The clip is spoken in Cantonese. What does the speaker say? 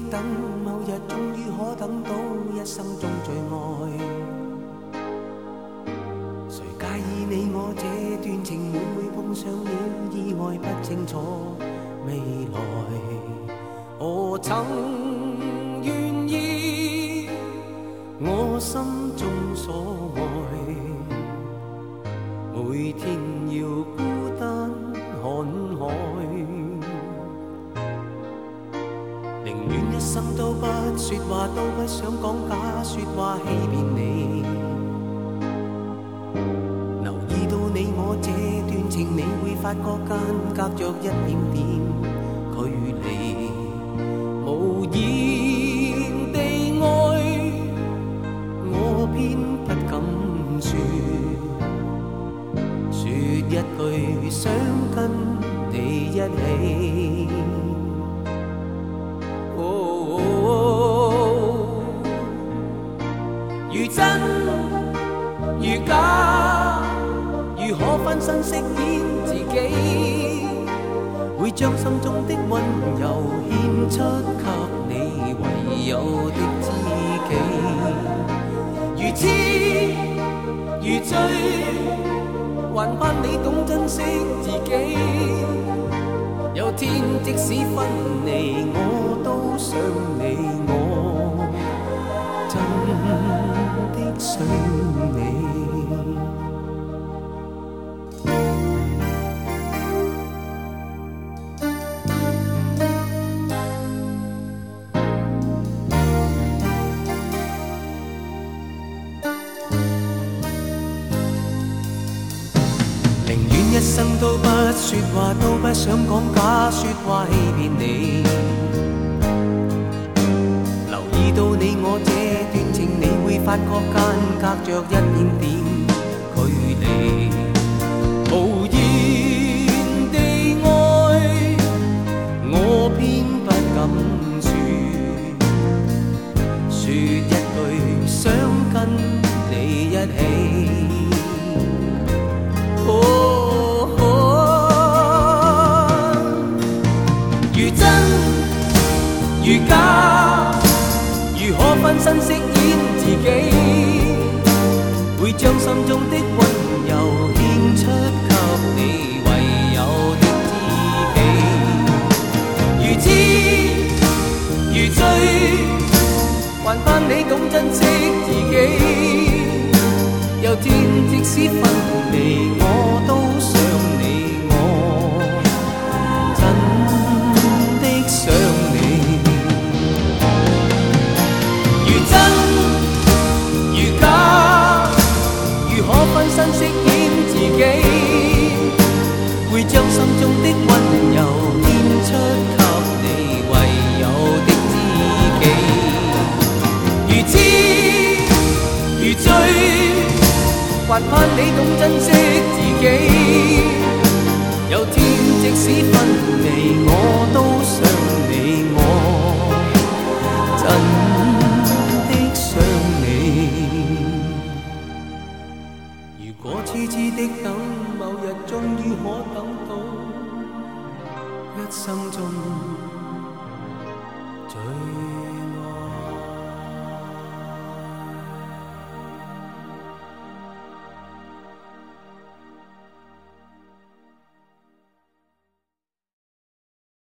等，某日終於可等到一生中最愛。誰介意你我這段情會唔會碰上了意外，不清楚未來。我曾願意我心中所愛，每天要孤單看海，寧願一生都不說話，都不想講假說話欺騙你。留意到你我這段情，你會發覺間隔着一點點距離，無言地愛，我偏不敢說，說一句想跟你一起。如真如假，如可分身飾演自己，會將心中的溫柔獻出給你唯有的知己。如痴如醉，還盼你懂珍惜自己。有天即使分離，我都想你，我真的想你。寧願一生都不說話，都不想講假說話欺騙你。留意到你我這段情，你會發覺間隔着一點點距離，無言地愛，我偏不敢說一句想跟你一起。如真如假，如可分身飾演自己，會將心中的溫柔獻出給你唯有的知己。如痴如醉，還盼你懂珍惜自己。有天即使分離，我都想你，我真的想你。如真如假，如可分身飾演自己，會將心中的溫柔獻出給你唯有的知己。如痴如醉，還盼你懂珍惜自己。有天即使分離，我都想你，我真的想你。如果痴痴的等，某日終於可等到一生中最